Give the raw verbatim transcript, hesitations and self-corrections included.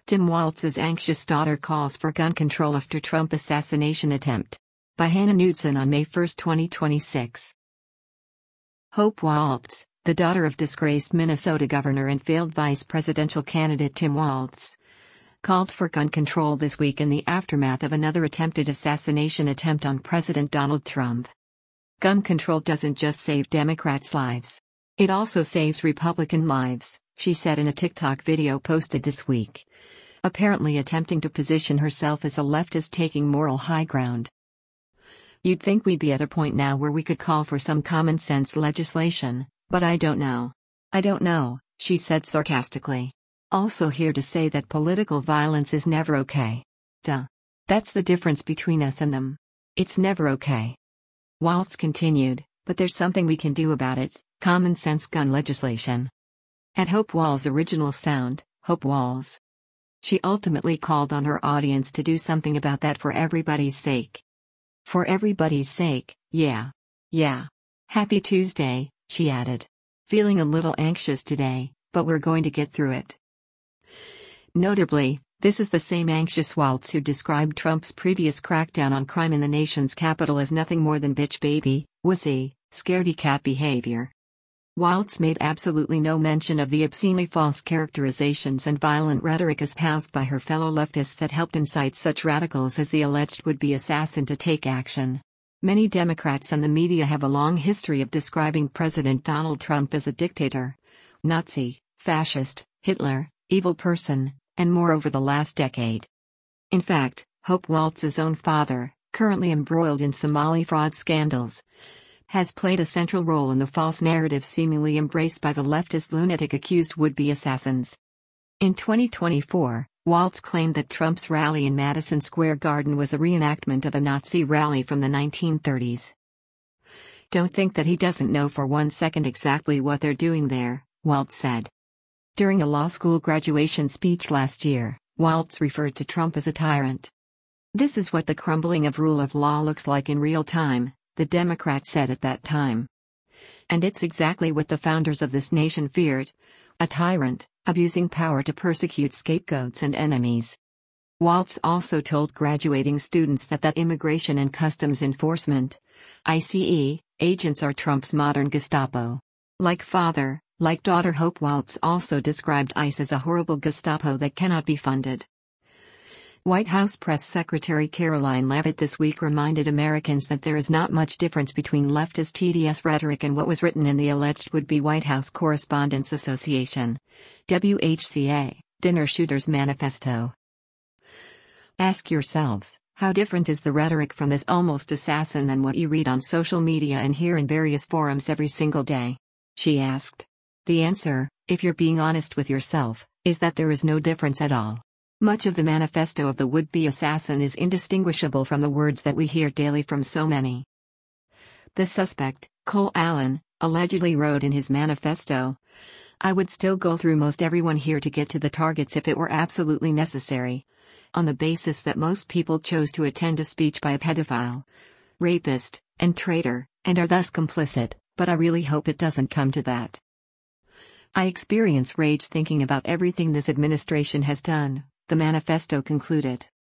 Tim Walz's anxious daughter calls for gun control after Trump assassination attempt. By Hannah Knudsen on May first, twenty twenty-six. Hope Walz, the daughter of disgraced Minnesota governor and failed vice presidential candidate Tim Walz, called for gun control this week in the aftermath of another attempted assassination attempt on President Donald Trump. Gun control doesn't just save Democrats' lives. It also saves Republican lives, she said in a TikTok video posted this week, apparently attempting to position herself as a leftist taking moral high ground. You'd think we'd be at a point now where we could call for some common sense legislation, but I don't know. I don't know, she said sarcastically. Also here to say that political violence is never okay. Duh. That's the difference between us and them. It's never okay. Walz continued, but there's something we can do about it, common sense gun legislation. At Hope Walz's original sound, Hope Walz. She ultimately called on her audience to do something about that for everybody's sake. For everybody's sake, yeah. Yeah. Happy Tuesday, she added. Feeling a little anxious today, but we're going to get through it. Notably, this is the same anxious Walz who described Trump's previous crackdown on crime in the nation's capital as nothing more than bitch baby, wussy, scaredy cat behavior. Walz made absolutely no mention of the obscenely false characterizations and violent rhetoric espoused by her fellow leftists that helped incite such radicals as the alleged would-be assassin to take action. Many Democrats and the media have a long history of describing President Donald Trump as a dictator, Nazi, fascist, Hitler, evil person, and more over the last decade. In fact, Hope Walz's own father, currently embroiled in Somali fraud scandals, has played a central role in the false narrative seemingly embraced by the leftist lunatic accused would-be assassins. In twenty twenty-four, Walz claimed that Trump's rally in Madison Square Garden was a reenactment of a Nazi rally from the nineteen thirties. Don't think that he doesn't know for one second exactly what they're doing there, Walz said. During a law school graduation speech last year, Walz referred to Trump as a tyrant. This is what the crumbling of rule of law looks like in real time, the Democrats said at that time. And it's exactly what the founders of this nation feared: a tyrant, abusing power to persecute scapegoats and enemies. Walz also told graduating students that that Immigration and Customs Enforcement, ICE, agents are Trump's modern Gestapo. Like father, like daughter. Hope Walz also described ICE as a horrible Gestapo that cannot be funded. White House Press Secretary Caroline Leavitt this week reminded Americans that there is not much difference between leftist T D S rhetoric and what was written in the alleged would-be White House Correspondents Association, W H C A, Dinner Shooters Manifesto. Ask yourselves, how different is the rhetoric from this almost assassin than what you read on social media and hear in various forums every single day? She asked. The answer, if you're being honest with yourself, is that there is no difference at all. Much of the manifesto of the would-be assassin is indistinguishable from the words that we hear daily from so many. The suspect, Cole Allen, allegedly wrote in his manifesto, "I would still go through most everyone here to get to the targets if it were absolutely necessary," on the basis that most people chose to attend a speech by a pedophile, rapist, and traitor, and are thus complicit, but I really hope it doesn't come to that. I experience rage thinking about everything this administration has done, the manifesto concluded.